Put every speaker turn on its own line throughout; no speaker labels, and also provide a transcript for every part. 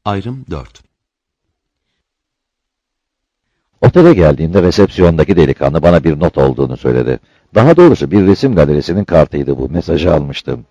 Ayrım 4.
Otele geldiğimde resepsiyondaki delikanlı bana bir not olduğunu söyledi. Daha doğrusu bir resim galerisinin kartıydı bu. Mesajı almıştım.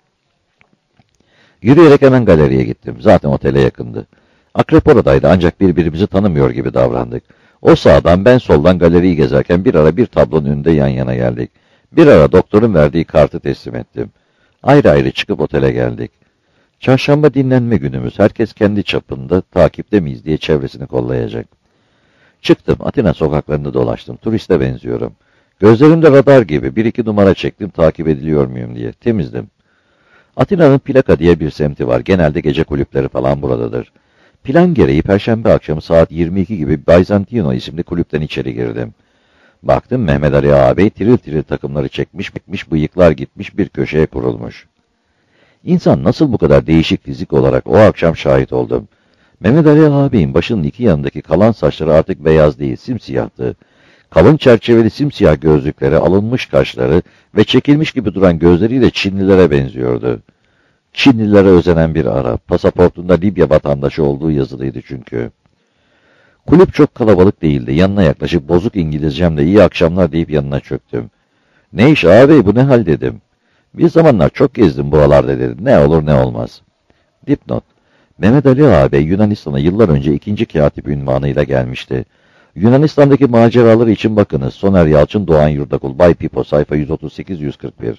Yürüyerek hemen galeriye gittim. Zaten otele yakındı. Akrep oradaydı ancak birbirimizi tanımıyor gibi davrandık. O sağdan ben soldan galeriyi gezerken bir ara bir tablonun önünde yan yana geldik. Bir ara doktorun verdiği kartı teslim ettim. Ayrı ayrı çıkıp otele geldik. Çarşamba dinlenme günümüz. Herkes kendi çapında takipte miyiz diye çevresini kollayacak. Çıktım. Atina sokaklarında dolaştım. Turiste benziyorum. Gözlerimde radar gibi bir iki numara çektim takip ediliyor muyum diye. Temizdim. Atina'nın Plaka diye bir semti var. Genelde gece kulüpleri falan buradadır. Plan gereği Perşembe akşamı saat 22 gibi Byzantino isimli kulüpten içeri girdim. Baktım Mehmet Ali ağabey tiril tiril takımları çekmiş bitmiş bıyıklar gitmiş bir köşeye kurulmuş. İnsan nasıl bu kadar değişik fizik olarak o akşam şahit oldum. Mehmet Ali ağabeyin başının iki yanındaki kalan saçları artık beyaz değil simsiyahtı. Kalın çerçeveli simsiyah gözlükleri, alınmış kaşları ve çekilmiş gibi duran gözleriyle Çinlilere benziyordu. Çinlilere özenen bir Arap, pasaportunda Libya vatandaşı olduğu yazılıydı çünkü. Kulüp çok kalabalık değildi. Yanına yaklaşıp bozuk İngilizcemle iyi akşamlar deyip yanına çöktüm. Ne iş ağabey bu ne hal dedim. Bir zamanlar çok gezdim buralarda dedi. Ne olur ne olmaz. Dipnot. Mehmet Ali ağabey Yunanistan'a yıllar önce 2. katip ünvanıyla gelmişti. Yunanistan'daki maceraları için bakınız. Soner Yalçın, Doğan Yurdakul, Bay Pipo, sayfa 138-141.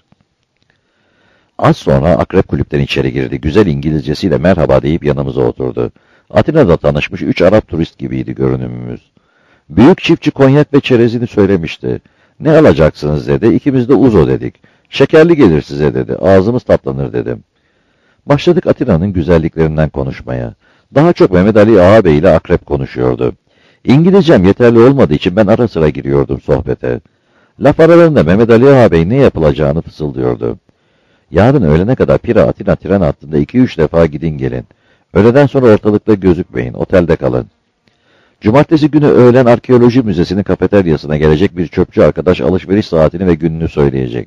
Az sonra Akrep kulüpten içeri girdi. Güzel İngilizcesiyle merhaba deyip yanımıza oturdu. Atina'da tanışmış 3 Arap turist gibiydi görünümümüz. Büyük çiftçi konyak ve çerezini söylemişti. Ne alacaksınız dedi. İkimiz de uzo dedik. Şekerli gelir size dedi. Ağzımız tatlanır dedim. Başladık Atina'nın güzelliklerinden konuşmaya. Daha çok Mehmet Ali ağabey ile Akrep konuşuyordu. İngilizcem yeterli olmadığı için ben ara sıra giriyordum sohbete. Laf aralarında Mehmet Ali ağabey ne yapılacağını fısıldıyordu. Yarın öğlene kadar Pira Atina tren hattında 2-3 defa gidin gelin. Öğleden sonra ortalıkta gözükmeyin, otelde kalın. Cumartesi günü öğlen arkeoloji müzesinin kafeteryasına gelecek bir çöpçü arkadaş alışveriş saatini ve gününü söyleyecek.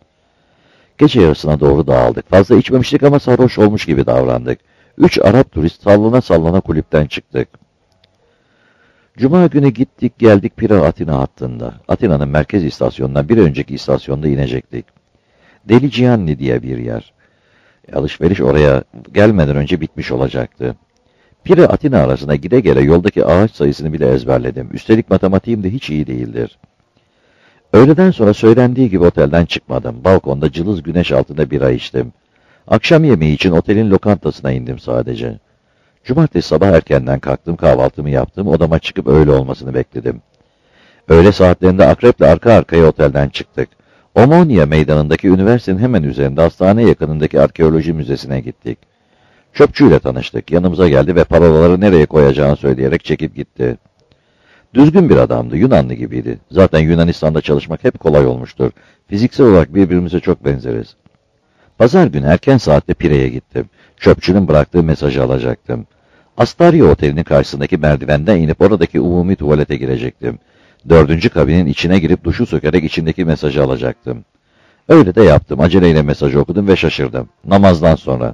Gece yarısına doğru dağıldık. Fazla içmemiştik ama sarhoş olmuş gibi davrandık. 3 Arap turist sallana sallana kulüpten çıktık. Cuma günü gittik geldik Pira Atina hattında. Atina'nın merkez istasyonundan bir önceki istasyonda inecektik. Deli Cihanni diye bir yer. Alışveriş oraya gelmeden önce bitmiş olacaktı. Pira Atina arasında gide gele yoldaki ağaç sayısını bile ezberledim. Üstelik matematiğim de hiç iyi değildir. Öğleden sonra söylendiği gibi otelden çıkmadım. Balkonda cılız güneş altında bira içtim. Akşam yemeği için otelin lokantasına indim sadece. Cumartesi sabah erkenden kalktım, kahvaltımı yaptım, odama çıkıp öğle olmasını bekledim. Öğle saatlerinde Akrep'le arka arkaya otelden çıktık. Omonia meydanındaki üniversitenin hemen üzerinde hastane yakınındaki arkeoloji müzesine gittik. Çöpçüyle tanıştık, yanımıza geldi ve parolaları nereye koyacağını söyleyerek çekip gitti. Düzgün bir adamdı, Yunanlı gibiydi. Zaten Yunanistan'da çalışmak hep kolay olmuştur. Fiziksel olarak birbirimize çok benzeriz. Pazar günü erken saatte Pire'ye gittim. Çöpçünün bıraktığı mesajı alacaktım. Astarya Oteli'nin karşısındaki merdivenden inip oradaki umumi tuvalete girecektim. 4. kabinin içine girip duşu sökerek içindeki mesajı alacaktım. Öyle de yaptım. Aceleyle mesajı okudum ve şaşırdım. Namazdan sonra.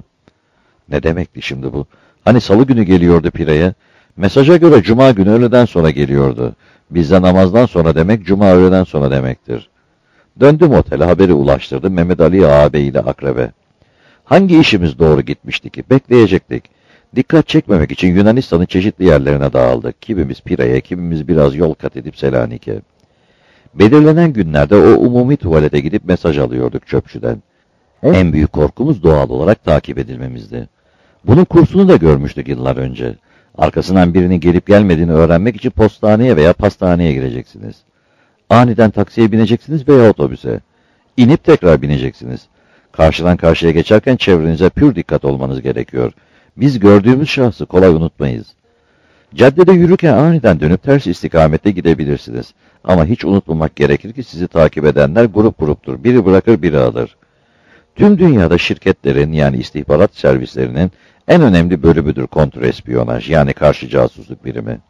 Ne demekti şimdi bu? Hani salı günü geliyordu Pire'ye. Mesaja göre cuma günü öğleden sonra geliyordu. Bizde namazdan sonra demek cuma öğleden sonra demektir. Döndüm otele, haberi ulaştırdım Mehmet Ali ağabey ile Akrep'e. Hangi işimiz doğru gitmişti ki? Bekleyecektik. Dikkat çekmemek için Yunanistan'ın çeşitli yerlerine dağıldık. Kimimiz Pire'ye, kimimiz biraz yol kat edip Selanik'e. Belirlenen günlerde o umumi tuvalete gidip mesaj alıyorduk çöpçüden. En büyük korkumuz doğal olarak takip edilmemizdi. Bunun kursunu da görmüştük yıllar önce. Arkasından birinin gelip gelmediğini öğrenmek için postaneye veya pastaneye gireceksiniz. Aniden taksiye bineceksiniz veya otobüse. İnip tekrar bineceksiniz. Karşıdan karşıya geçerken çevrenize pür dikkat olmanız gerekiyor. Biz gördüğümüz şahsı kolay unutmayız. Caddede yürürken aniden dönüp ters istikamette gidebilirsiniz. Ama hiç unutmamak gerekir ki sizi takip edenler grup gruptur. Biri bırakır biri alır. Tüm dünyada şirketlerin yani istihbarat servislerinin en önemli bölümüdür kontrespiyonaj yani karşı casusluk birimi.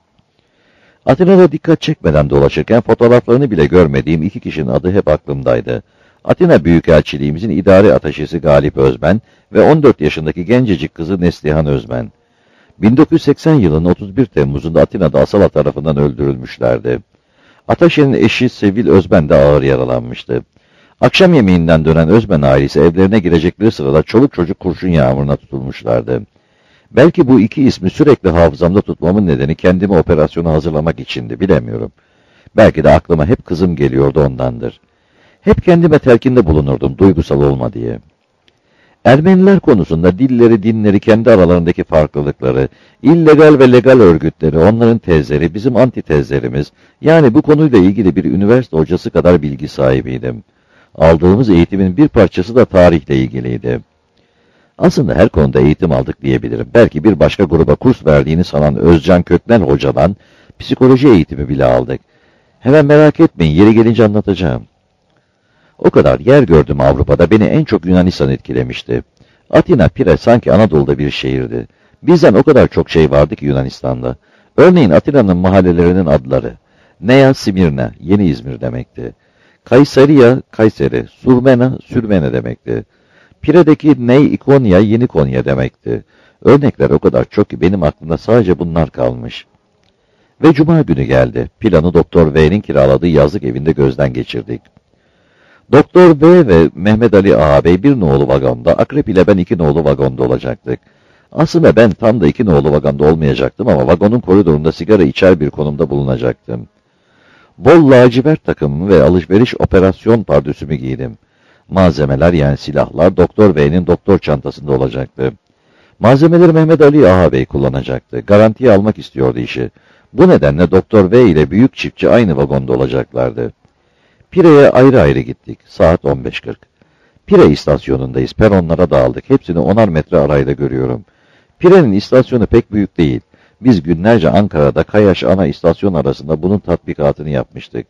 Atina'da dikkat çekmeden dolaşırken fotoğraflarını bile görmediğim 2 kişinin adı hep aklımdaydı. Atina Büyükelçiliğimizin idari ataşesi Galip Özmen ve 14 yaşındaki gencecik kızı Neslihan Özmen. 1980 yılının 31 Temmuz'unda Atina'da Asala tarafından öldürülmüşlerdi. Ataşe'nin eşi Sevil Özben de ağır yaralanmıştı. Akşam yemeğinden dönen Özben ailesi evlerine girecekleri sırada çoluk çocuk kurşun yağmuruna tutulmuşlardı. Belki bu iki ismi sürekli hafızamda tutmamın nedeni kendimi operasyona hazırlamak içindi, bilemiyorum. Belki de aklıma hep kızım geliyordu, ondandır. Hep kendime telkinde bulunurdum, duygusal olma diye. Ermeniler konusunda dilleri, dinleri, kendi aralarındaki farklılıkları, illegal ve legal örgütleri, onların tezleri, bizim antitezlerimiz, yani bu konuyla ilgili bir üniversite hocası kadar bilgi sahibiydim. Aldığımız eğitimin bir parçası da tarihle ilgiliydi. Aslında her konuda eğitim aldık diyebilirim. Belki bir başka gruba kurs verdiğini sanan Özcan Köknel hocadan psikoloji eğitimi bile aldık. Hemen merak etmeyin, yeri gelince anlatacağım. O kadar yer gördüm Avrupa'da, beni en çok Yunanistan etkilemişti. Atina, Pire sanki Anadolu'da bir şehirdi. Bizden o kadar çok şey vardı ki Yunanistan'da. Örneğin Atina'nın mahallelerinin adları. Nea Simirna, Yeni İzmir demekti. Kayseriya, Kayseri, Surmena, Sürmene demekti. Pire'deki Ney İkonya, Yeni Konya demekti. Örnekler o kadar çok ki benim aklımda sadece bunlar kalmış. Ve cuma günü geldi. Planı Doktor V'nin kiraladığı yazlık evinde gözden geçirdik. Doktor B ve Mehmet Ali ağabey bir nolu vagonda, Akrep ile ben 2 nolu vagonda olacaktık. Aslında ben tam da 2 nolu vagonda olmayacaktım ama vagonun koridorunda sigara içer bir konumda bulunacaktım. Bol lacivert takımımı ve alışveriş operasyon pardösümü giydim. Malzemeler, yani silahlar, Doktor Bey'in doktor çantasında olacaktı. Malzemeleri Mehmet Ali ağabey kullanacaktı. Garantiye almak istiyordu işi. Bu nedenle Doktor Bey ile büyük çiftçi aynı vagonda olacaklardı. Pire'ye ayrı ayrı gittik. Saat 15:40. Pire istasyonundayız. Peronlara dağıldık. Hepsini 10'ar metre arayla görüyorum. Pire'nin istasyonu pek büyük değil. Biz günlerce Ankara'da Kayaş ana istasyon arasında bunun tatbikatını yapmıştık.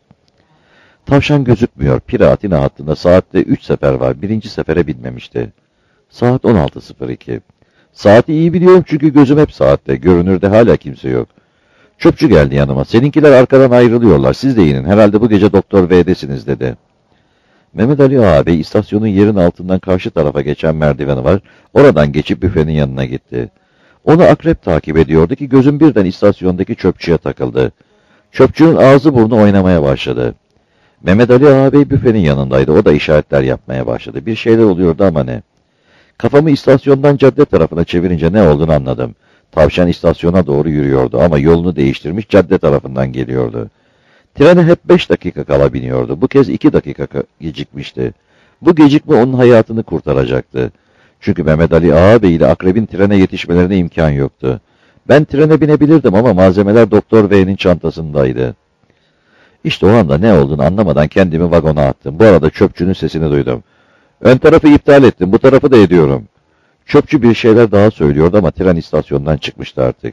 Tavşan gözükmüyor. Pire Atina hattında saatte 3 sefer var. Birinci sefere binmemişti. Saat 16:02. Saati iyi biliyorum çünkü gözüm hep saatte. Görünürde hala kimse yok. Çöpçü geldi yanıma. Seninkiler arkadan ayrılıyorlar. Siz de inin. Herhalde bu gece Doktor V'desiniz dedi. Mehmet Ali ağabey istasyonun yerin altından karşı tarafa geçen merdiveni var. Oradan geçip büfenin yanına gitti. Onu Akrep takip ediyordu ki gözüm birden istasyondaki çöpçüye takıldı. Çöpçünün ağzı burnu oynamaya başladı. Mehmet Ali ağabey büfenin yanındaydı. O da işaretler yapmaya başladı. Bir şeyler oluyordu ama ne? Kafamı istasyondan cadde tarafına çevirince ne olduğunu anladım. Tavşan istasyona doğru yürüyordu ama yolunu değiştirmiş, cadde tarafından geliyordu. Trene hep 5 dakika kala biniyordu. Bu kez 2 dakika gecikmişti. Bu gecikme onun hayatını kurtaracaktı. Çünkü Mehmet Ali ağabey ile Akrep'in trene yetişmelerine imkan yoktu. Ben trene binebilirdim ama malzemeler Doktor V'nin çantasındaydı. İşte o anda ne olduğunu anlamadan kendimi vagona attım. Bu arada çöpçünün sesini duydum. Ön tarafı iptal ettim, bu tarafı da ediyorum. Çöpçü bir şeyler daha söylüyordu ama tren istasyondan çıkmıştı artık.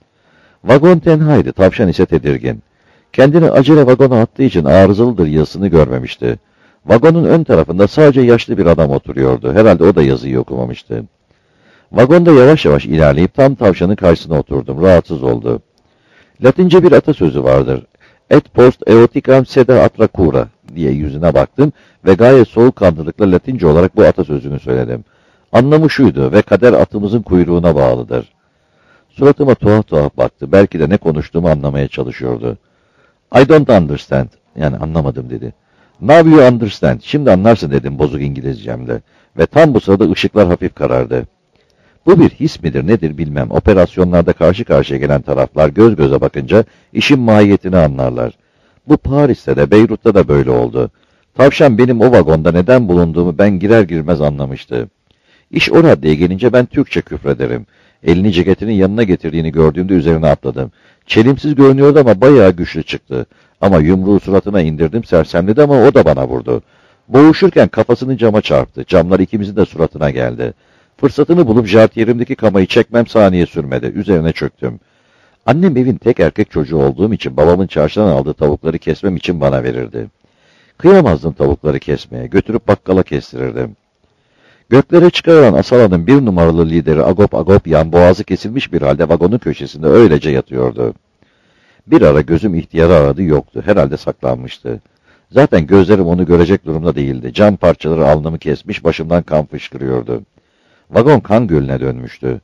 Vagon tenhaydı, tavşan ise tedirgin. Kendini acele vagona attığı için arızalıdır yazısını görmemişti. Vagonun ön tarafında sadece yaşlı bir adam oturuyordu. Herhalde o da yazıyı okumamıştı. Vagonda yavaş yavaş ilerleyip tam tavşanın karşısına oturdum. Rahatsız oldu. Latince bir atasözü vardır. Et post eoticam sede atra cura diye yüzüne baktım ve gayet soğukkanlılıkla Latince olarak bu atasözünü söyledim. Anlamı şuydu: ve kader atımızın kuyruğuna bağlıdır. Suratıma tuhaf tuhaf baktı. Belki de ne konuştuğumu anlamaya çalışıyordu. I don't understand. Yani anlamadım dedi. Now you understand. Şimdi anlarsın dedim bozuk İngilizcemle. Ve tam bu sırada ışıklar hafif karardı. Bu bir his midir nedir bilmem. Operasyonlarda karşı karşıya gelen taraflar göz göze bakınca işin mahiyetini anlarlar. Bu Paris'te de Beyrut'ta da böyle oldu. Tavşan benim o vagonda neden bulunduğumu ben girer girmez anlamıştı. İş o raddeye gelince ben Türkçe küfrederim. Elini ceketinin yanına getirdiğini gördüğümde üzerine atladım. Çelimsiz görünüyordu ama bayağı güçlü çıktı. Ama yumruğu suratına indirdim, sersemledi ama o da bana vurdu. Boğuşurken kafasını cama çarptı. Camlar ikimizin de suratına geldi. Fırsatını bulup jartiyerimdeki kamayı çekmem saniye sürmedi. Üzerine çöktüm. Annem evin tek erkek çocuğu olduğum için babamın çarşıdan aldığı tavukları kesmem için bana verirdi. Kıyamazdım tavukları kesmeye. Götürüp bakkala kestirirdim. Göklere çıkarılan Asala'nın 1 numaralı lideri Agop Agopyan boğazı kesilmiş bir halde vagonun köşesinde öylece yatıyordu. Bir ara gözüm ihtiyarı aradı, yoktu. Herhalde saklanmıştı. Zaten gözlerim onu görecek durumda değildi. Cam parçaları alnımı kesmiş, başımdan kan fışkırıyordu. Vagon kan gölüne dönmüştü.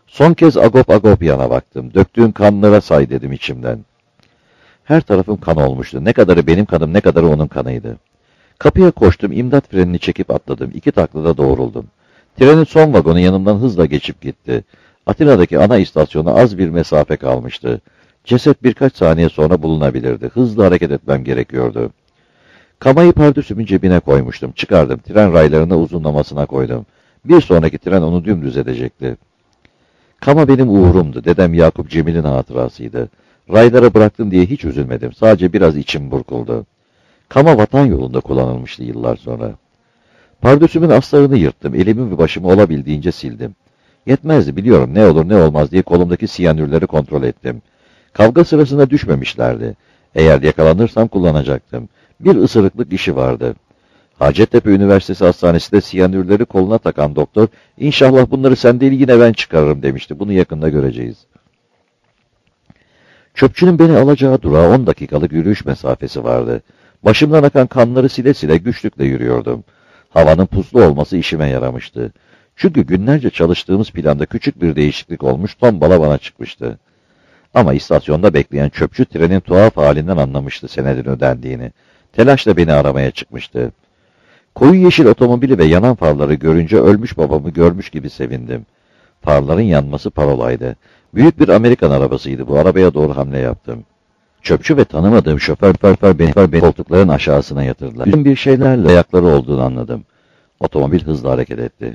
Son kez Agop Agopyan'a baktım. Döktüğün kanlara say dedim içimden. Her tarafım kan olmuştu. Ne kadarı benim kanım, ne kadarı onun kanıydı. Kapıya koştum, imdat frenini çekip atladım. 2 taklada doğruldum. Trenin son vagonu yanımdan hızla geçip gitti. Atina'daki ana istasyona az bir mesafe kalmıştı. Ceset birkaç saniye sonra bulunabilirdi. Hızlı hareket etmem gerekiyordu. Kamayı pardösümün cebine koymuştum. Çıkardım. Tren raylarını uzunlamasına koydum. Bir sonraki tren onu dümdüz edecekti. Kama benim uğurumdu. Dedem Yakup Cemil'in hatırasıydı. Raylara bıraktım diye hiç üzülmedim. Sadece biraz içim burkuldu. Kama vatan yolunda kullanılmıştı yıllar sonra. Pardösümün astarını yırttım. Elimi ve başımı olabildiğince sildim. Yetmezdi, biliyorum, ne olur ne olmaz diye kolumdaki siyanürleri kontrol ettim. Kavga sırasında düşmemişlerdi. Eğer yakalanırsam kullanacaktım. Bir ısırıklık işi vardı. Hacettepe Üniversitesi Hastanesi'nde siyanürleri koluna takan doktor, "İnşallah bunları sen değil yine ben çıkarırım" demişti. Bunu yakında göreceğiz. Çöpçünün beni alacağı durağa 10 dakikalık yürüyüş mesafesi vardı. Başımdan akan kanları sile sile güçlükle yürüyordum. Havanın puslu olması işime yaramıştı. Çünkü günlerce çalıştığımız planda küçük bir değişiklik olmuş, tombala bana çıkmıştı. Ama istasyonda bekleyen çöpçü trenin tuhaf halinden anlamıştı senedin ödendiğini. Telaşla beni aramaya çıkmıştı. Koyu yeşil otomobili ve yanan farları görünce ölmüş babamı görmüş gibi sevindim. Farların yanması parolaydı. Büyük bir Amerikan arabasıydı bu. Arabaya doğru hamle yaptım. Çöpçü ve tanımadığım şoför beni koltukların aşağısına yatırdılar. Üzüm bir şeylerle ayakları olduğunu anladım. Otomobil hızla hareket etti.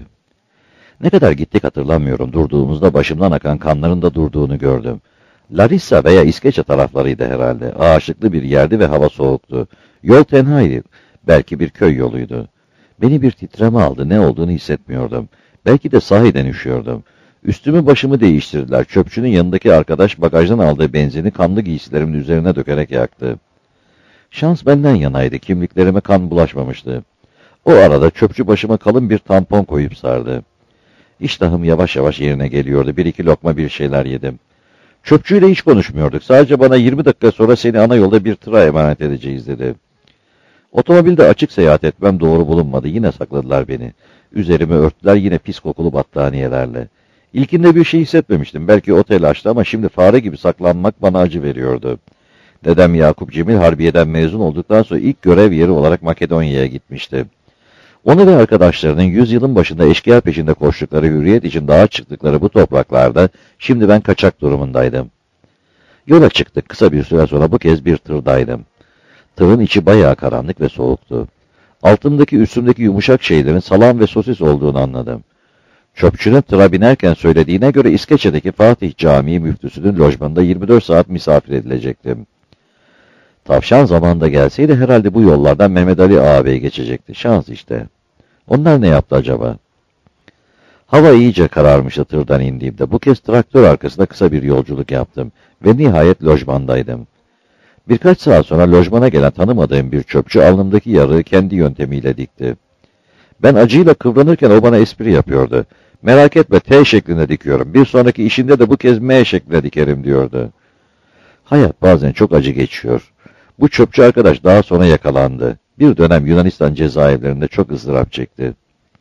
Ne kadar gittik hatırlamıyorum. Durduğumuzda başımdan akan kanların da durduğunu gördüm. Larissa veya İskeçe taraflarıydı herhalde. Ağaçlıklı bir yerdi ve hava soğuktu. Yol tenhaydı. Belki bir köy yoluydu. Beni bir titreme aldı. Ne olduğunu hissetmiyordum. Belki de sahiden üşüyordum. Üstümü başımı değiştirdiler. Çöpçünün yanındaki arkadaş bagajdan aldığı benzini kanlı giysilerimin üzerine dökerek yaktı. Şans benden yanaydı. Kimliklerime kan bulaşmamıştı. O arada çöpçü başıma kalın bir tampon koyup sardı. İştahım yavaş yavaş yerine geliyordu. 1-2 lokma bir şeyler yedim. Çöpçüyle hiç konuşmuyorduk. Sadece bana 20 dakika sonra seni ana yolda bir tıra emanet edeceğiz dedi. Otomobilde açık seyahat etmem doğru bulunmadı. Yine sakladılar beni. Üzerimi örttüler yine pis kokulu battaniyelerle. İlkinde bir şey hissetmemiştim. Belki o telaştı ama şimdi fare gibi saklanmak bana acı veriyordu. Dedem Yakup Cemil Harbiye'den mezun olduktan sonra ilk görev yeri olarak Makedonya'ya gitmişti. Onu ve arkadaşlarının yüzyılın başında eşkıya peşinde koştukları, hürriyet için dağa çıktıkları bu topraklarda şimdi ben kaçak durumundaydım. Yola çıktık. Kısa bir süre sonra bu kez bir tırdaydım. Tırın içi bayağı karanlık ve soğuktu. Altımdaki üstümdeki yumuşak şeylerin salam ve sosis olduğunu anladım. Çöpçünün tıra binerken söylediğine göre İskeçe'deki Fatih Camii müftüsünün lojmanında 24 saat misafir edilecektim. Tavşan zamanında gelseydi herhalde bu yollardan Mehmet Ali ağabey geçecekti. Şans işte. Onlar ne yaptı acaba? Hava iyice kararmıştı tırdan indiğimde. Bu kez traktör arkasında kısa bir yolculuk yaptım. Ve nihayet lojmandaydım. Birkaç saat sonra lojmana gelen tanımadığım bir çöpçü alnımdaki yarığı kendi yöntemiyle dikti. Ben acıyla kıvranırken o bana espri yapıyordu. "Merak etme, T şeklinde dikiyorum. Bir sonraki işinde de bu kez M şeklinde dikerim" diyordu. Hayat bazen çok acı geçiyor. Bu çöpçü arkadaş daha sonra yakalandı. Bir dönem Yunanistan cezaevlerinde çok ızdırap çekti.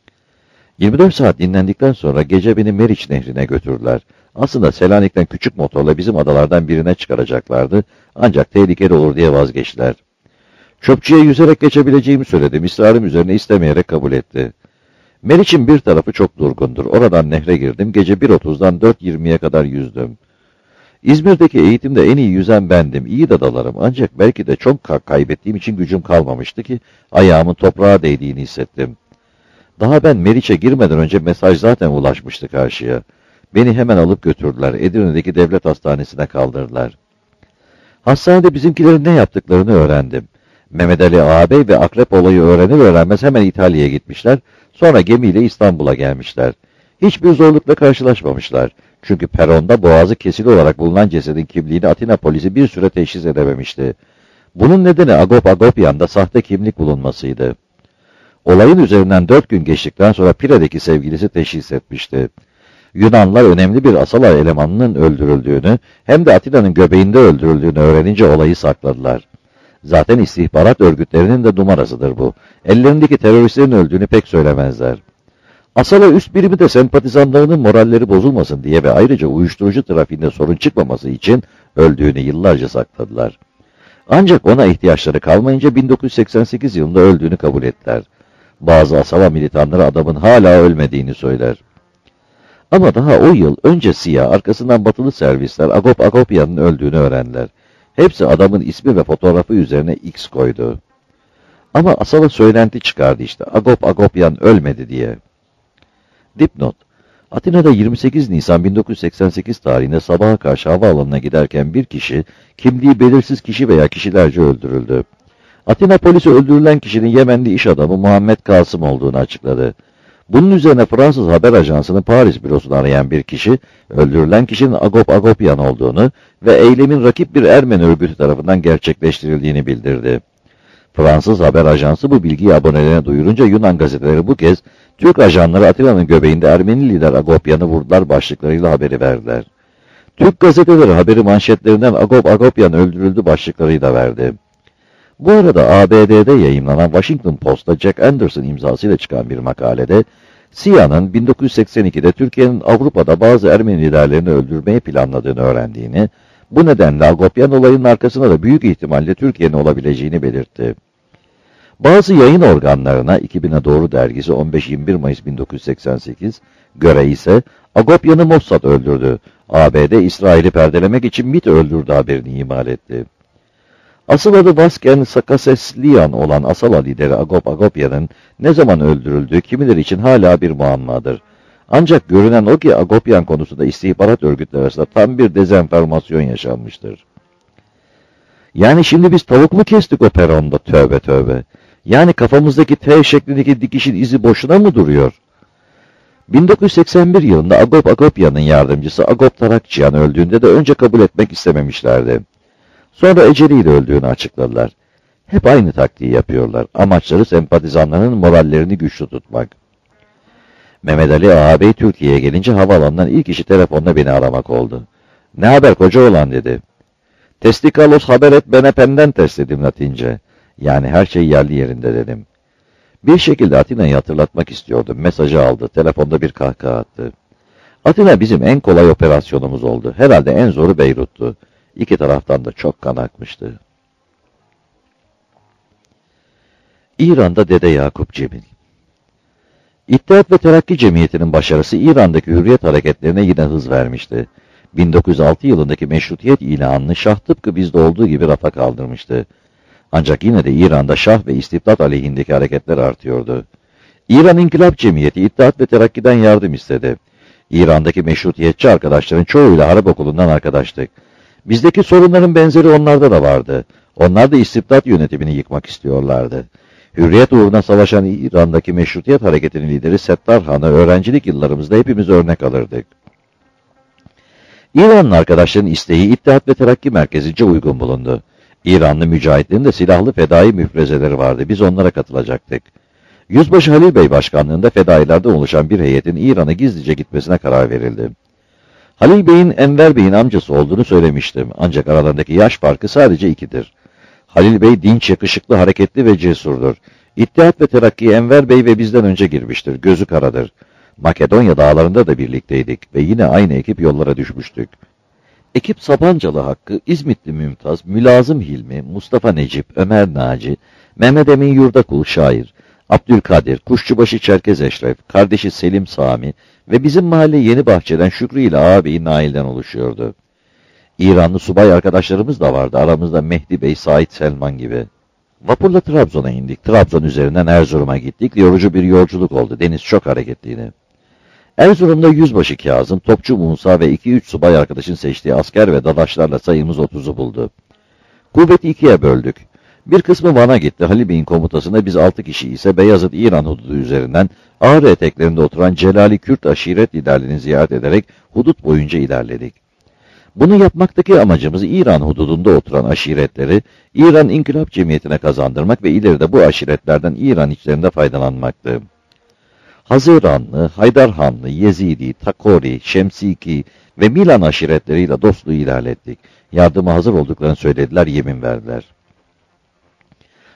24 saat dinlendikten sonra gece beni Meriç Nehri'ne götürdüler. Aslında Selanik'ten küçük motorla bizim adalardan birine çıkaracaklardı. Ancak tehlikeli olur diye vazgeçtiler. Çöpçüye yüzerek geçebileceğimi söyledim. İsrarım üzerine istemeyerek kabul etti. Meriç'in bir tarafı çok durgundur. Oradan nehre girdim. Gece 1.30'dan 4.20'ye kadar yüzdüm. İzmir'deki eğitimde en iyi yüzen bendim. İyi de dalarım. Ancak belki de çok kaybettiğim için gücüm kalmamıştı ki ayağımın toprağa değdiğini hissettim. Daha ben Meriç'e girmeden önce mesaj zaten ulaşmıştı karşıya. Beni hemen alıp götürdüler. Edirne'deki devlet hastanesine kaldırdılar. Hastanede bizimkilerin ne yaptıklarını öğrendim. Mehmet Ali ağabey ve akrep olayı öğrenir öğrenmez hemen İtalya'ya gitmişler. Sonra gemiyle İstanbul'a gelmişler. Hiçbir zorlukla karşılaşmamışlar. Çünkü peronda boğazı kesili olarak bulunan cesedin kimliğini Atina polisi bir süre teşhis edememişti. Bunun nedeni Agop Agopyan'da sahte kimlik bulunmasıydı. Olayın üzerinden 4 gün geçtikten sonra Pire'deki sevgilisi teşhis etmişti. Yunanlar önemli bir Asala elemanının öldürüldüğünü hem de Atina'nın göbeğinde öldürüldüğünü öğrenince olayı sakladılar. Zaten istihbarat örgütlerinin de numarasıdır bu. Ellerindeki teröristlerin öldüğünü pek söylemezler. Asala üst birimi de sempatizanlarının moralleri bozulmasın diye ve ayrıca uyuşturucu trafiğinde sorun çıkmaması için öldüğünü yıllarca sakladılar. Ancak ona ihtiyaçları kalmayınca 1988 yılında öldüğünü kabul ettiler. Bazı Asala militanları adamın hala ölmediğini söyler. Ama daha o yıl önce siyah, arkasından batılı servisler Agop Agopyan'ın öldüğünü öğrendiler. Hepsi adamın ismi ve fotoğrafı üzerine X koydu. Ama Asala söylenti çıkardı işte, Agop Agopyan ölmedi diye. Dipnot: Atina'da 28 Nisan 1988 tarihinde sabaha karşı havaalanına giderken bir kişi, kimliği belirsiz kişi veya kişilerce öldürüldü. Atina polisi öldürülen kişinin Yemenli iş adamı Muhammed Kasım olduğunu açıkladı. Bunun üzerine Fransız haber ajansının Paris bürosunu arayan bir kişi, öldürülen kişinin Agop Agopyan olduğunu ve eylemin rakip bir Ermeni örgütü tarafından gerçekleştirildiğini bildirdi. Fransız haber ajansı bu bilgiyi abonelerine duyurunca Yunan gazeteleri bu kez Türk ajanları Atina'nın göbeğinde Ermeni lider Agopyan'ı vurdular başlıklarıyla haberi verdiler. Türk gazeteleri haberi manşetlerinden Agop Agopyan öldürüldü başlıklarıyla verdi. Bu arada ABD'de yayımlanan Washington Post'ta Jack Anderson imzasıyla çıkan bir makalede CIA'nın 1982'de Türkiye'nin Avrupa'da bazı Ermeni liderlerini öldürmeyi planladığını öğrendiğini, bu nedenle Agopyan olayının arkasında da büyük ihtimalle Türkiye'nin olabileceğini belirtti. Bazı yayın organlarına 2000'e doğru dergisi 15-21 Mayıs 1988 göre ise Agopyan'ı Mossad öldürdü. ABD İsrail'i perdelemek için MİT öldürdü haberini imal etti. Asıl adı Vasken Sakaseslian olan Asala lideri Agop Agopyan'ın ne zaman öldürüldüğü kimileri için hala bir muammadır. Ancak görünen o ki Agopyan konusunda istihbarat örgütleri arasında tam bir dezenformasyon yaşanmıştır. Yani şimdi biz tavuk mu kestik o peronda, tövbe tövbe. Yani kafamızdaki T şeklindeki dikişin izi boşuna mı duruyor? 1981 yılında Agop Agopyan'ın yardımcısı Agop Tarakçıyan öldüğünde de önce kabul etmek istememişlerdi. Sonra eceliyle öldüğünü açıkladılar. Hep aynı taktiği yapıyorlar. Amaçları sempatizanların morallerini güçlü tutmak. Mehmet Ali ağabey Türkiye'ye gelince havaalanından ilk işi telefonla beni aramak oldu. Ne haber koca oğlan dedi. Testikalos haber et bene pendentes dedim Latince. Yani her şey yerli yerinde dedim. Bir şekilde Atina'yı hatırlatmak istiyordum. Mesajı aldı. Telefonda bir kahkaha attı. Atina bizim en kolay operasyonumuz oldu. Herhalde en zoru Beyrut'tu. İki taraftan da çok kan akmıştı. İran'da Dede Yakup Cemil. İttihat ve Terakki Cemiyeti'nin başarısı İran'daki hürriyet hareketlerine yine hız vermişti. 1906 yılındaki meşrutiyet ilanını Şah tıpkı bizde olduğu gibi rafa kaldırmıştı. Ancak yine de İran'da Şah ve istibdat aleyhindeki hareketler artıyordu. İran İnkılap Cemiyeti İttihat ve Terakki'den yardım istedi. İran'daki meşrutiyetçi arkadaşların çoğuyla harp okulundan arkadaştık. Bizdeki sorunların benzeri onlarda da vardı. Onlar da istibdat yönetimini yıkmak istiyorlardı. Hürriyet uğruna savaşan İran'daki meşrutiyet hareketinin lideri Settar Han'ı öğrencilik yıllarımızda hepimiz örnek alırdık. İranlı arkadaşların isteği İttihat ve Terakki merkezince uygun bulundu. İranlı mücahitlerin de silahlı fedai müfrezeleri vardı. Biz onlara katılacaktık. Yüzbaşı Halil Bey başkanlığında fedailerden oluşan bir heyetin İran'a gizlice gitmesine karar verildi. Halil Bey'in Enver Bey'in amcası olduğunu söylemiştim. Ancak aralarındaki yaş farkı sadece 2'dir. Halil Bey dinç, yakışıklı, hareketli ve cesurdur. İttihat ve Terakki'ye Enver Bey ve bizden önce girmiştir. Gözü karadır. Makedonya dağlarında da birlikteydik ve yine aynı ekip yollara düşmüştük. Ekip Sapancalı Hakkı, İzmitli Mümtaz, Mülazım Hilmi, Mustafa Necip, Ömer Naci, Mehmet Emin Yurdakul şair, Abdülkadir, Kuşçubaşı Çerkez Eşref, kardeşi Selim Sami ve bizim mahalle Yeni Bahçe'den Şükrü ile ağabeyi Nail'den oluşuyordu. İranlı subay arkadaşlarımız da vardı, aramızda Mehdi Bey, Said Selman gibi. Vapurla Trabzon'a indik, Trabzon üzerinden Erzurum'a gittik, yorucu bir yolculuk oldu, deniz çok hareketliydi. Erzurum'da Yüzbaşı Kazım, Topçu Musa ve 2-3 subay arkadaşın seçtiği asker ve dadaşlarla sayımız 30'u buldu. Kuvveti ikiye böldük. Bir kısmı Van'a gitti, Halil Bey'in komutasında biz 6 kişi ise Beyazıt-İran hududu üzerinden Ağrı eteklerinde oturan Celali Kürt aşiret liderlerini ziyaret ederek hudut boyunca ilerledik. Bunu yapmaktaki amacımız İran hududunda oturan aşiretleri İran İnkılap Cemiyeti'ne kazandırmak ve ileride bu aşiretlerden İran içlerinde faydalanmaktı. Haziranlı, Haydarhanlı, Yezidi, Takori, Şemsiki ve Milan aşiretleriyle dostluğu ilerlettik. Yardıma hazır olduklarını söylediler, yemin verdiler.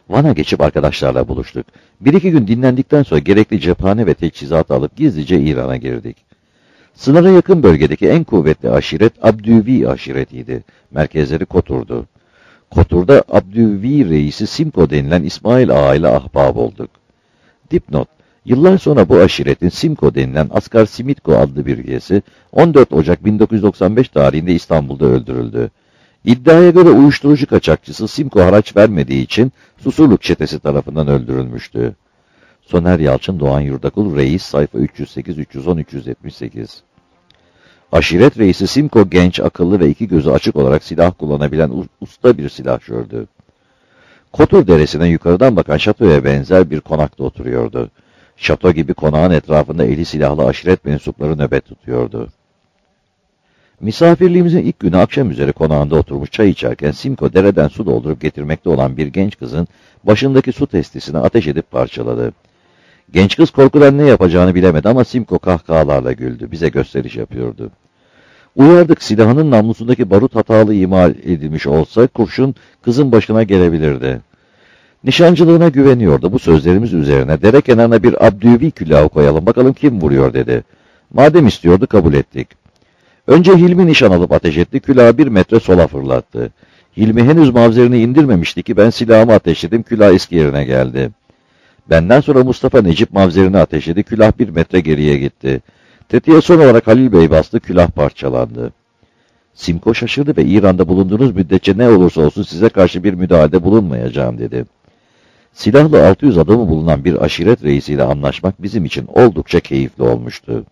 Van'a geçip arkadaşlarla buluştuk. Bir iki gün dinlendikten sonra gerekli cephane ve teçhizat alıp gizlice İran'a girdik. Sınıra yakın bölgedeki en kuvvetli aşiret Abdüvi aşiretiydi. Merkezleri Kotur'du. Kotur'da Abdüvi reisi Simko denilen İsmail Ağa ile ahbab olduk. Dipnot: Yıllar sonra bu aşiretin Simko denilen Asgar Simitko adlı bir üyesi 14 Ocak 1995 tarihinde İstanbul'da öldürüldü. İddiaya göre uyuşturucu kaçakçısı Simko haraç vermediği için Susurluk çetesi tarafından öldürülmüştü. Soner Yalçın, Doğan Yurdakul, Reis, sayfa 308-310-378. Aşiret reisi Simko genç, akıllı ve iki gözü açık olarak silah kullanabilen usta bir silahşördü. Kotur Deresi'ne yukarıdan bakan şatoya benzer bir konakta oturuyordu. Şato gibi konağın etrafında eli silahlı aşiret mensupları nöbet tutuyordu. Misafirliğimizin ilk günü akşam üzeri konağında oturmuş çay içerken Simko dereden su doldurup getirmekte olan bir genç kızın başındaki su testisine ateş edip parçaladı. Genç kız korkudan ne yapacağını bilemedi ama Simko kahkahalarla güldü. Bize gösteriş yapıyordu. Uyardık, silahının namlusundaki barut hatalı imal edilmiş olsa kurşun kızın başına gelebilirdi. Nişancılığına güveniyordu. Bu sözlerimiz üzerine dere kenarına bir Abdüvi külahı koyalım bakalım kim vuruyor dedi. Madem istiyordu kabul ettik. Önce Hilmi nişan alıp ateş etti, külahı 1 metre sola fırlattı. Hilmi henüz mavzerini indirmemişti ki ben silahımı ateşledim, külah eski yerine geldi. Benden sonra Mustafa Necip mavzerini ateşledi, külah 1 metre geriye gitti. Tetiğe son olarak Halil Bey bastı, külah parçalandı. Simko şaşırdı ve İran'da bulunduğunuz müddetçe ne olursa olsun size karşı bir müdahalede bulunmayacağım dedi. Silahlı 600 adamı bulunan bir aşiret reisiyle anlaşmak bizim için oldukça keyifli olmuştu.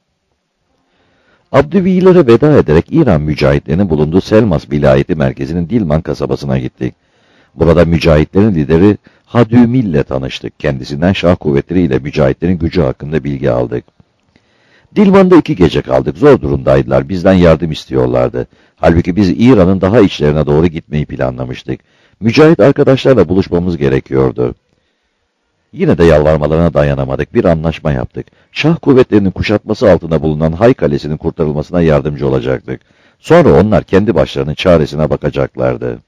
Abdüvilere veda ederek İran mücahitlerinin bulunduğu Selmas vilayeti merkezinin Dilman kasabasına gittik. Burada mücahitlerin lideri Hadümil ile tanıştık. Kendisinden Şah kuvvetleri ile mücahitlerin gücü hakkında bilgi aldık. Dilman'da 2 gece kaldık. Zor durumdaydılar. Bizden yardım istiyorlardı. Halbuki biz İran'ın daha içlerine doğru gitmeyi planlamıştık. Mücahit arkadaşlarla buluşmamız gerekiyordu. Yine de yalvarmalarına dayanamadık. Bir anlaşma yaptık. Şah kuvvetlerinin kuşatması altında bulunan Hay Kalesi'nin kurtarılmasına yardımcı olacaktık. Sonra onlar kendi başlarının çaresine bakacaklardı.